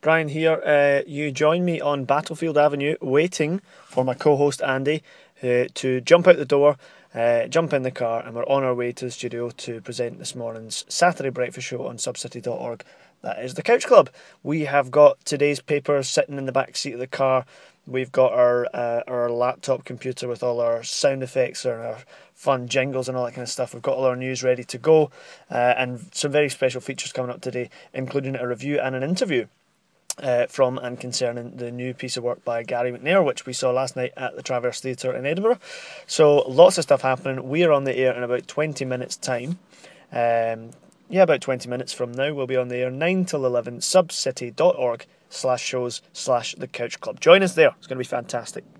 Brian here. You join me on Battlefield Avenue, waiting for my co-host Andy to jump out the door, jump in the car, and we're on our way to the studio to present this morning's Saturday breakfast show on subcity.org. That is the Couch Club. We have got today's papers sitting in the back seat of the car. We've got our laptop computer with all our sound effects and our fun jingles and all that kind of stuff. We've got all our news ready to go, and some very special features coming up today, including a review and an interview from and concerning the new piece of work by Gary McNair, which we saw last night at the Traverse Theatre in Edinburgh. So lots of stuff happening. We are on the air in about 20 minutes' time. About 20 minutes from now, we'll be on the air 9 till 11, subcity.org/shows/the Couch Club. Join us there. It's going to be fantastic.